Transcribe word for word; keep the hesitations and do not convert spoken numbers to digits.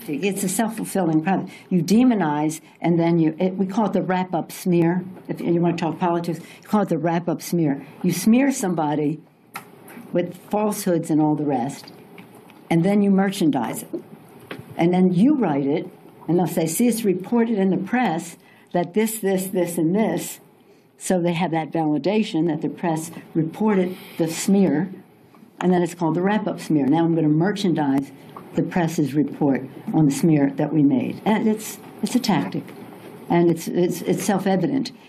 It's a self-fulfilling prophecy. You demonize, and then you, it, we call it the wrap-up smear. If you want to talk politics, you call it the wrap-up smear. You smear somebody with falsehoods and all the rest, and then you merchandise it. And then you write it, and they'll say, see, it's reported in the press that this, this, this, and this. So they have that validation that the press reported the smear, and then it's called the wrap-up smear. Now I'm going to merchandise the press's report on the smear that we made. And it's it's a tactic, and it's it's, it's self-evident.